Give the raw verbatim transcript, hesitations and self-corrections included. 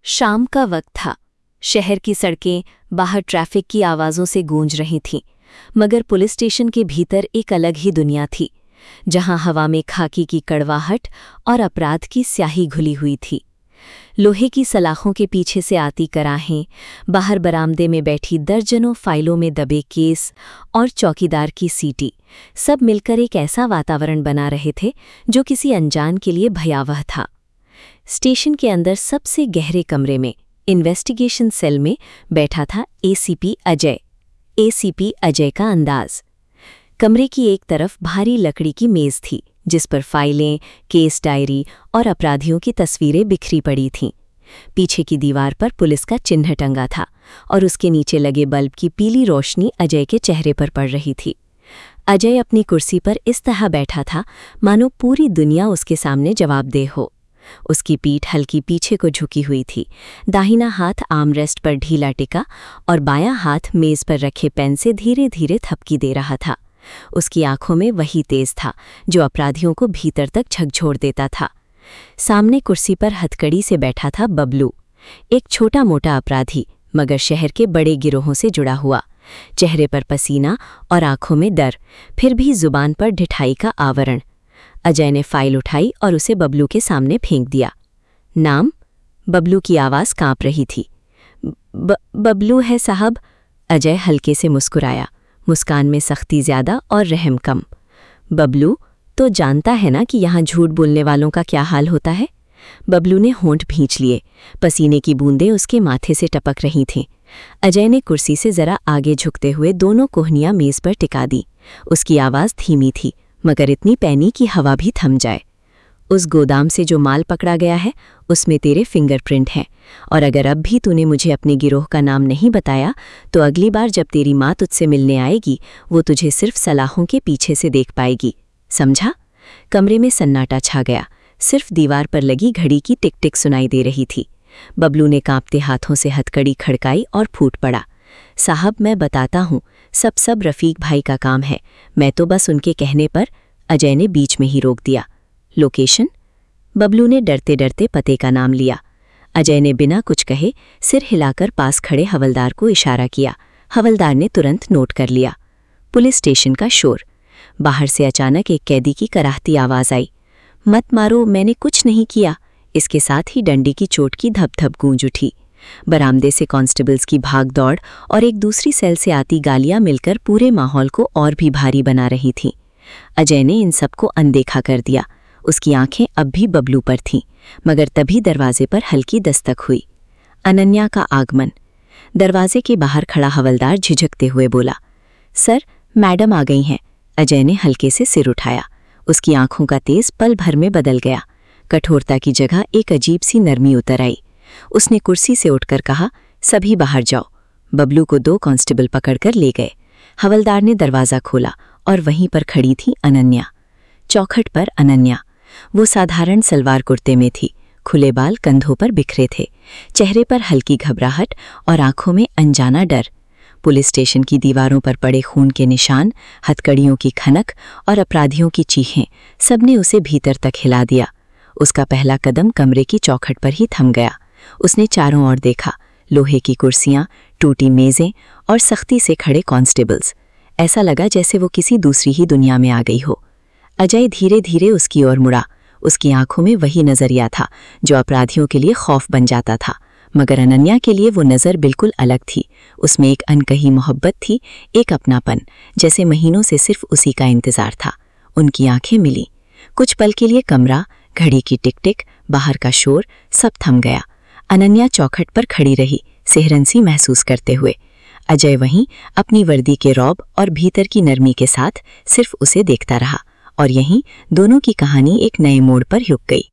शाम का वक्त था। शहर की सड़कें बाहर ट्रैफिक की आवाज़ों से गूंज रही थीं, मगर पुलिस स्टेशन के भीतर एक अलग ही दुनिया थी, जहां हवा में खाकी की कड़वाहट और अपराध की स्याही घुली हुई थी। लोहे की सलाखों के पीछे से आती कराहें, बाहर बरामदे में बैठी दर्जनों फाइलों में दबे केस और चौकीदार की सीटी, सब मिलकर एक ऐसा वातावरण बना रहे थे जो किसी अनजान के लिए भयावह था। स्टेशन के अंदर सबसे गहरे कमरे में, इन्वेस्टिगेशन सेल में बैठा था एसीपी अजय। एसीपी अजय का अंदाज। कमरे की एक तरफ भारी लकड़ी की मेज थी, जिस पर फाइलें, केस डायरी और अपराधियों की तस्वीरें बिखरी पड़ी थीं। पीछे की दीवार पर पुलिस का चिन्ह टंगा था और उसके नीचे लगे बल्ब की पीली रोशनी अजय के चेहरे पर पड़ रही थी। अजय अपनी कुर्सी पर इस तरह बैठा था मानो पूरी दुनिया उसके सामने जवाबदेह हो। उसकी पीठ हल्की पीछे को झुकी हुई थी, दाहिना हाथ आर्मरेस्ट पर ढीला टिका और बायां हाथ मेज पर रखे पेन से धीरे धीरे थपकी दे रहा था। उसकी आंखों में वही तेज था जो अपराधियों को भीतर तक झकझोर देता था। सामने कुर्सी पर हथकड़ी से बैठा था बबलू, एक छोटा मोटा अपराधी मगर शहर के बड़े गिरोहों से जुड़ा हुआ। चेहरे पर पसीना और आंखों में डर, फिर भी जुबान पर ढिठाई का आवरण। अजय ने फाइल उठाई और उसे बबलू के सामने फेंक दिया। नाम? बबलू की आवाज़ कांप रही थी। ब, बबलू है साहब। अजय हल्के से मुस्कुराया, मुस्कान में सख्ती ज्यादा और रहम कम। बबलू, तो जानता है ना कि यहाँ झूठ बोलने वालों का क्या हाल होता है? बबलू ने होंठ भींच लिए, पसीने की बूंदें उसके माथे से टपक रही थीं। अजय ने कुर्सी से जरा आगे झुकते हुए दोनों कोहनियां मेज पर टिका दी। उसकी आवाज़ धीमी थी, मगर इतनी पैनी कि हवा भी थम जाए। उस गोदाम से जो माल पकड़ा गया है उसमें तेरे फिंगरप्रिंट हैं, और अगर अब भी तूने मुझे अपने गिरोह का नाम नहीं बताया तो अगली बार जब तेरी माँ तुझसे मिलने आएगी वो तुझे सिर्फ सलाखों के पीछे से देख पाएगी, समझा? कमरे में सन्नाटा छा गया, सिर्फ दीवार पर लगी घड़ी की टिक टिक सुनाई दे रही थी। बबलू ने कांपते हाथों से हथकड़ी खड़काई और फूट पड़ा। साहब, मैं बताता हूँ, सब सब रफ़ीक भाई का काम है, मैं तो बस उनके कहने पर। अजय ने बीच में ही रोक दिया। लोकेशन? बबलू ने डरते डरते पते का नाम लिया। अजय ने बिना कुछ कहे सिर हिलाकर पास खड़े हवलदार को इशारा किया। हवलदार ने तुरंत नोट कर लिया। पुलिस स्टेशन का शोर। बाहर से अचानक एक कैदी की कराहती आवाज़ आई। मत मारो, मैंने कुछ नहीं किया। इसके साथ ही डंडी की चोट की धप धप गूंज उठी। बरामदे से कांस्टेबल्स की भाग दौड़ और एक दूसरी सेल से आती गालियां मिलकर पूरे माहौल को और भी भारी बना रही थीं। अजय ने इन सबको अनदेखा कर दिया। उसकी आंखें अब भी बबलू पर थीं, मगर तभी दरवाजे पर हल्की दस्तक हुई। अनन्या का आगमन। दरवाजे के बाहर खड़ा हवलदार झिझकते हुए बोला, सर, मैडम आ गई हैं। अजय ने हल्के से सिर उठाया। उसकी आंखों का तेज पल भर में बदल गया। कठोरता की जगह एक अजीब सी नरमी उतर आई। उसने कुर्सी से उठकर कहा, सभी बाहर जाओ। बबलू को दो कांस्टेबल पकड़कर ले गए। हवलदार ने दरवाज़ा खोला और वहीं पर खड़ी थी अनन्या। चौखट पर अनन्या। वो साधारण सलवार कुर्ते में थी, खुले बाल कंधों पर बिखरे थे, चेहरे पर हल्की घबराहट और आंखों में अनजाना डर। पुलिस स्टेशन की दीवारों पर पड़े खून के निशान, हथकड़ियों की खनक और अपराधियों की चीखें, सबने उसे भीतर तक हिला दिया। उसका पहला कदम कमरे की चौखट पर ही थम गया। उसने चारों ओर देखा, लोहे की कुर्सियां, टूटी मेज़ें और सख्ती से खड़े कांस्टेबल्स। ऐसा लगा जैसे वो किसी दूसरी ही दुनिया में आ गई हो। अजय धीरे धीरे उसकी ओर मुड़ा। उसकी आंखों में वही नजरिया था जो अपराधियों के लिए खौफ बन जाता था, मगर अनन्या के लिए वो नज़र बिल्कुल अलग थी। उसमें एक अनकही मोहब्बत थी, एक अपनापन, जैसे महीनों से सिर्फ उसी का इंतजार था। उनकी आंखें मिली। कुछ पल के लिए कमरा, घड़ी की टिक टिक, बाहर का शोर, सब थम गया। अनन्या चौखट पर खड़ी रही, सिहरन सी महसूस करते हुए। अजय वहीं अपनी वर्दी के रौब और भीतर की नरमी के साथ सिर्फ उसे देखता रहा, और यहीं दोनों की कहानी एक नए मोड़ पर रुक गई।